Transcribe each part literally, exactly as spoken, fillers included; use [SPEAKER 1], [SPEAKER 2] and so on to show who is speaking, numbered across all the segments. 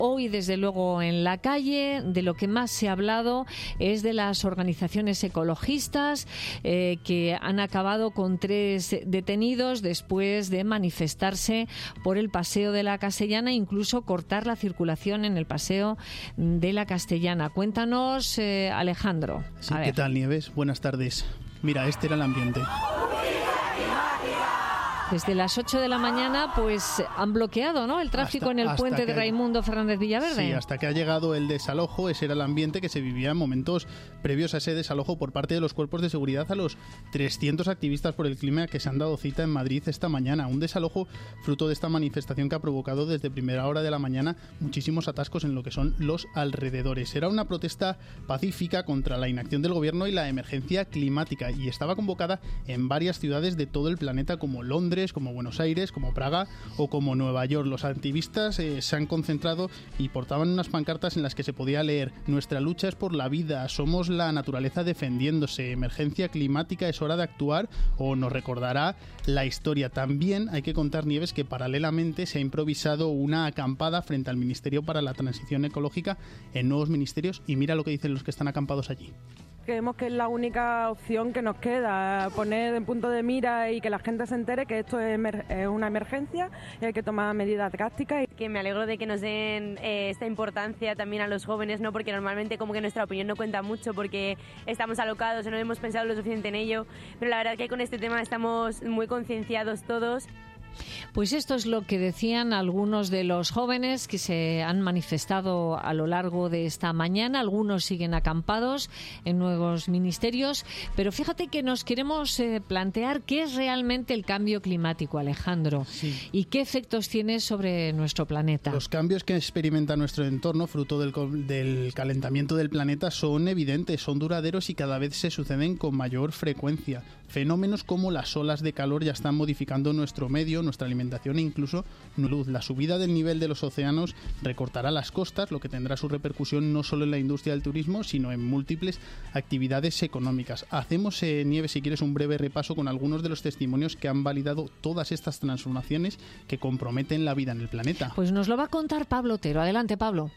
[SPEAKER 1] hoy desde luego en la calle. De lo que más se ha hablado es de las organizaciones ecologistas eh, que han acabado con tres detenidos después de manifestarse por el Paseo de la Castellana, incluso cortar la circulación en el Paseo de la Castellana. Cuéntanos, eh, Alejandro.
[SPEAKER 2] Sí, ¿qué tal, Nieves? Buenas tardes. Mira, este era el ambiente.
[SPEAKER 1] Desde las ocho de la mañana pues han bloqueado, ¿no?, el tráfico hasta, en el puente de Raimundo Fernández Villaverde.
[SPEAKER 2] Sí, hasta que ha llegado el desalojo. Ese era el ambiente que se vivía en momentos previos a ese desalojo por parte de los cuerpos de seguridad a los trescientos activistas por el clima que se han dado cita en Madrid esta mañana. Un desalojo fruto de esta manifestación que ha provocado desde primera hora de la mañana muchísimos atascos en lo que son los alrededores. Era una protesta pacífica contra la inacción del gobierno y la emergencia climática, y estaba convocada en varias ciudades de todo el planeta como Londres, como Buenos Aires, como Praga o como Nueva York. Los activistas eh, se han concentrado y portaban unas pancartas en las que se podía leer: nuestra lucha es por la vida, somos la naturaleza defendiéndose, emergencia climática, es hora de actuar, o nos recordará la historia. También hay que contar, Nieves, que paralelamente se ha improvisado una acampada frente al Ministerio para la Transición Ecológica en Nuevos Ministerios, y mira lo que dicen los que están acampados allí.
[SPEAKER 3] Creemos que es la única opción que nos queda, poner en punto de mira y que la gente se entere que esto es, emer- es una emergencia y hay que tomar medidas drásticas.
[SPEAKER 4] Que me alegro de que nos den eh, esta importancia también a los jóvenes, ¿no? Porque normalmente como que nuestra opinión no cuenta mucho porque estamos alocados o no hemos pensado lo suficiente en ello, pero la verdad que con este tema estamos muy concienciados todos.
[SPEAKER 1] Pues esto es lo que decían algunos de los jóvenes que se han manifestado a lo largo de esta mañana. Algunos siguen acampados en nuevos ministerios, pero fíjate que nos queremos eh, plantear qué es realmente el cambio climático, Alejandro, sí, y qué efectos tiene sobre nuestro planeta.
[SPEAKER 2] Los cambios que experimenta nuestro entorno, fruto del, del calentamiento del planeta, son evidentes, son duraderos y cada vez se suceden con mayor frecuencia. Fenómenos como las olas de calor ya están modificando nuestro medio, nuestra alimentación e incluso luz. La subida del nivel de los océanos recortará las costas, lo que tendrá su repercusión no solo en la industria del turismo, sino en múltiples actividades económicas. Hacemos, eh, Nieves, si quieres, un breve repaso con algunos de los testimonios que han validado todas estas transformaciones que comprometen la vida en el planeta.
[SPEAKER 1] Pues nos lo va a contar Pablo Otero. Adelante, Pablo.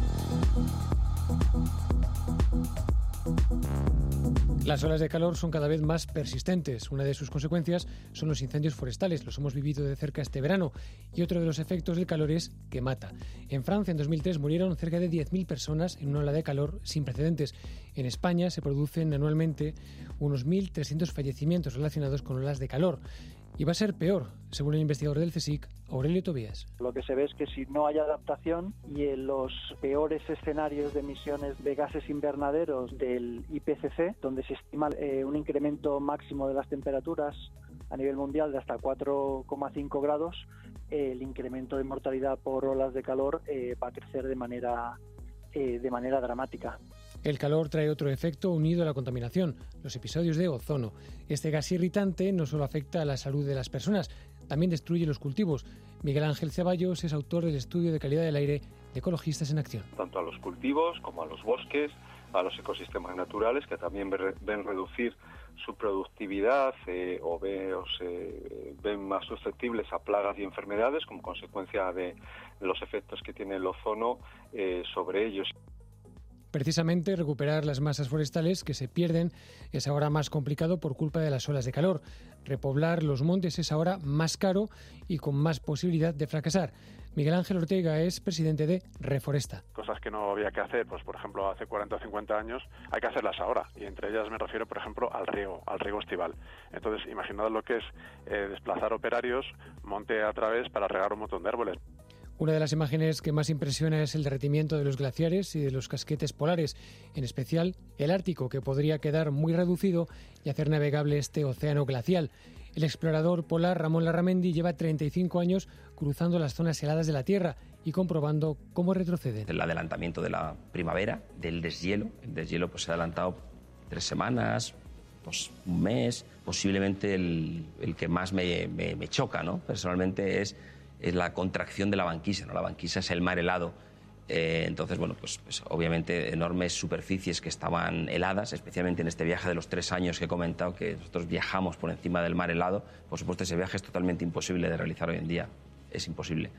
[SPEAKER 5] Las olas de calor son cada vez más persistentes. Una de sus consecuencias son los incendios forestales. Los hemos vivido de cerca este verano. Y otro de los efectos del calor es que mata. En Francia, en dos mil tres, murieron cerca de diez mil personas en una ola de calor sin precedentes. En España se producen anualmente unos mil trescientos fallecimientos relacionados con olas de calor. Y va a ser peor, según el investigador del CSIC, Aurelio Tobías.
[SPEAKER 6] Lo que se ve es que si no hay adaptación y en los peores escenarios de emisiones de gases invernaderos del I P C C, donde se estima eh, un incremento máximo de las temperaturas a nivel mundial de hasta cuatro coma cinco grados, eh, el incremento de mortalidad por olas de calor eh, va a crecer de manera, eh, de manera dramática.
[SPEAKER 5] El calor trae otro efecto unido a la contaminación, los episodios de ozono. Este gas irritante no solo afecta a la salud de las personas, también destruye los cultivos. Miguel Ángel Ceballos es autor del estudio de calidad del aire de Ecologistas en Acción.
[SPEAKER 7] Tanto a los cultivos como a los bosques, a los ecosistemas naturales, que también ven reducir su productividad eh, o, ve, o se ven más susceptibles a plagas y enfermedades como consecuencia de los efectos que tiene el ozono eh, sobre ellos.
[SPEAKER 5] Precisamente recuperar las masas forestales que se pierden es ahora más complicado por culpa de las olas de calor. Repoblar los montes es ahora más caro y con más posibilidad de fracasar. Miguel Ángel Ortega es presidente de Reforesta.
[SPEAKER 8] Cosas que no había que hacer, pues por ejemplo hace cuarenta o cincuenta años, hay que hacerlas ahora. Y entre ellas me refiero, por ejemplo, al riego, al riego estival. Entonces, imaginad lo que es eh, desplazar operarios monte a través para regar un montón de árboles.
[SPEAKER 5] Una de las imágenes que más impresiona es el derretimiento de los glaciares y de los casquetes polares, en especial el Ártico, que podría quedar muy reducido y hacer navegable este océano glacial. El explorador polar Ramón Larramendi lleva treinta y cinco años cruzando las zonas heladas de la Tierra y comprobando cómo retroceden.
[SPEAKER 9] El adelantamiento de la primavera, del deshielo. El deshielo pues, se ha adelantado tres semanas, pues, un mes. Posiblemente el, el que más me, me, me choca, ¿no? Personalmente es... es la contracción de la banquisa, ¿no? La banquisa es el mar helado. Eh, entonces, bueno, pues, pues obviamente enormes superficies que estaban heladas, especialmente en este viaje de los tres años que he comentado, que nosotros viajamos por encima del mar helado. Por supuesto, ese viaje es totalmente imposible de realizar hoy en día. Es imposible.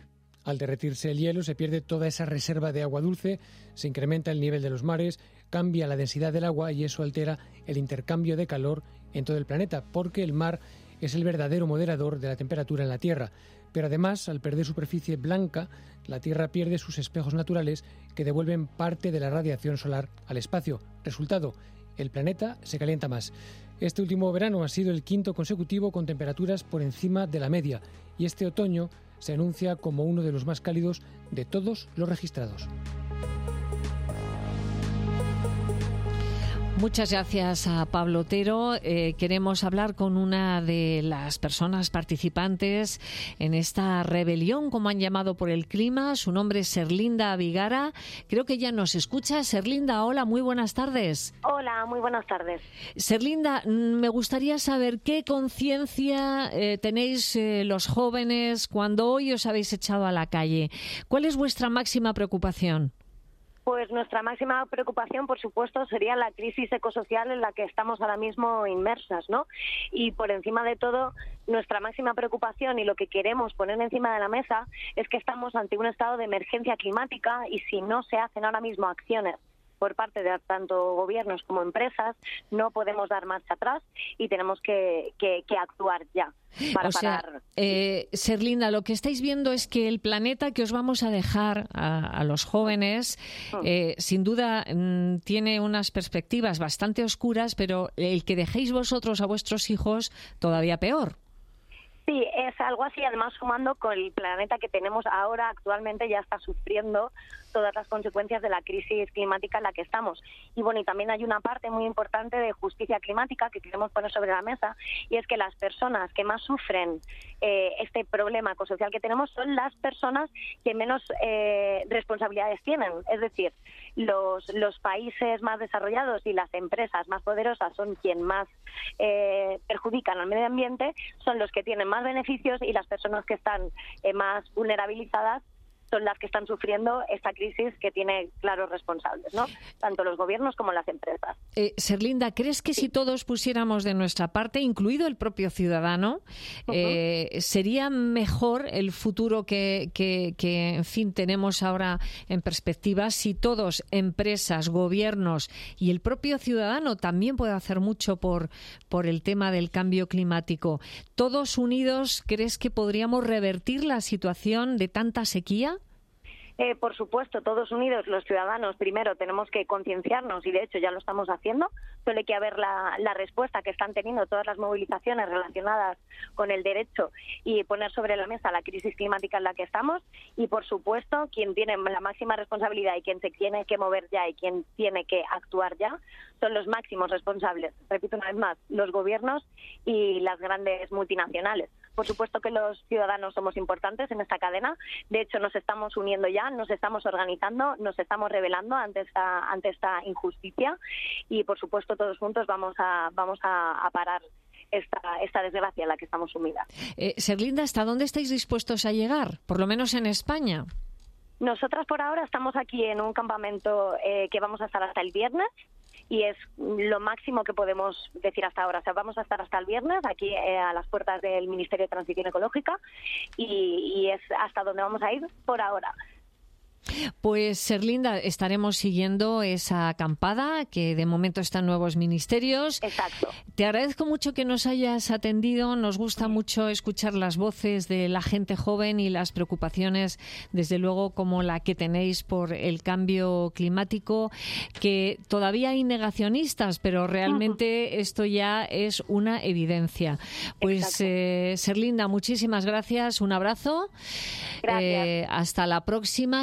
[SPEAKER 5] Al derretirse el hielo se pierde toda esa reserva de agua dulce, se incrementa el nivel de los mares, cambia la densidad del agua y eso altera el intercambio de calor en todo el planeta, porque el mar es el verdadero moderador de la temperatura en la Tierra. Pero además, al perder superficie blanca, la Tierra pierde sus espejos naturales que devuelven parte de la radiación solar al espacio. Resultado, el planeta se calienta más. Este último verano ha sido el quinto consecutivo con temperaturas por encima de la media y este otoño se anuncia como uno de los más cálidos de todos los registrados.
[SPEAKER 1] Muchas gracias a Pablo Otero. Eh, queremos hablar con una de las personas participantes en esta rebelión, como han llamado, por el clima. Su nombre es Serlinda Vigara. Creo que ya nos escucha. Serlinda, hola, muy buenas tardes.
[SPEAKER 10] Hola, muy buenas tardes.
[SPEAKER 1] Serlinda, me gustaría saber qué conciencia eh, tenéis eh, los jóvenes cuando hoy os habéis echado a la calle. ¿Cuál es vuestra máxima preocupación?
[SPEAKER 10] Pues nuestra máxima preocupación, por supuesto, sería la crisis ecosocial en la que estamos ahora mismo inmersas, ¿no? Y por encima de todo, nuestra máxima preocupación y lo que queremos poner encima de la mesa es que estamos ante un estado de emergencia climática y si no se hacen ahora mismo acciones por parte de tanto gobiernos como empresas, no podemos dar marcha atrás y tenemos que, que, que actuar ya. Para
[SPEAKER 1] o sea,
[SPEAKER 10] parar.
[SPEAKER 1] Eh, Serlinda, lo que estáis viendo es que el planeta que os vamos a dejar a, a los jóvenes, eh, sin duda mm, tiene unas perspectivas bastante oscuras, pero el que dejéis vosotros a vuestros hijos todavía peor.
[SPEAKER 10] Sí, es algo así, además sumando con el planeta que tenemos ahora, actualmente ya está sufriendo todas las consecuencias de la crisis climática en la que estamos. Y bueno, y también hay una parte muy importante de justicia climática que queremos poner sobre la mesa, y es que las personas que más sufren eh, este problema ecosocial que tenemos son las personas que menos eh, responsabilidades tienen. Es decir, los, los países más desarrollados y las empresas más poderosas son quien más eh, perjudican al medio ambiente, son los que tienen más beneficios, y las personas que están eh, más vulnerabilizadas son las que están sufriendo esta crisis que tiene claros responsables, ¿no? Tanto los gobiernos como las empresas.
[SPEAKER 1] Eh, Serlinda, ¿crees que sí. si todos pusiéramos de nuestra parte, incluido el propio ciudadano, uh-huh. eh, sería mejor el futuro que, que, que, en fin, tenemos ahora en perspectiva si todos, empresas, gobiernos y el propio ciudadano también puede hacer mucho por, por el tema del cambio climático? ¿Todos unidos crees que podríamos revertir la situación de tanta sequía?
[SPEAKER 10] Eh, por supuesto, todos unidos, los ciudadanos, primero tenemos que concienciarnos, y de hecho ya lo estamos haciendo. Suele que haber la, la respuesta que están teniendo todas las movilizaciones relacionadas con el derecho y poner sobre la mesa la crisis climática en la que estamos. Y por supuesto, quien tiene la máxima responsabilidad y quien se tiene que mover ya y quien tiene que actuar ya son los máximos responsables. Repito una vez más, los gobiernos y las grandes multinacionales. Por supuesto que los ciudadanos somos importantes en esta cadena. De hecho, nos estamos uniendo ya, nos estamos organizando, nos estamos rebelando ante esta, ante esta injusticia y, por supuesto, todos juntos vamos a, vamos a, a parar esta, esta desgracia en la que estamos sumidas.
[SPEAKER 1] Eh, Serlinda, ¿hasta dónde estáis dispuestos a llegar? Por lo menos en España.
[SPEAKER 10] Nosotras por ahora estamos aquí en un campamento eh, que vamos a estar hasta el viernes. Y es lo máximo que podemos decir hasta ahora. O sea, vamos a estar hasta el viernes aquí eh, a las puertas del Ministerio de Transición Ecológica y, y es hasta donde vamos a ir por ahora.
[SPEAKER 1] Pues, Serlinda, estaremos siguiendo esa acampada que de momento está en nuevos ministerios.
[SPEAKER 10] Exacto.
[SPEAKER 1] Te agradezco mucho que nos hayas atendido. Nos gusta mucho escuchar las voces de la gente joven y las preocupaciones, desde luego, como la que tenéis por el cambio climático, que todavía hay negacionistas, pero realmente uh-huh. esto ya es una evidencia. Pues, eh, Serlinda, muchísimas gracias. Un abrazo.
[SPEAKER 10] Gracias.
[SPEAKER 1] Eh, hasta la próxima.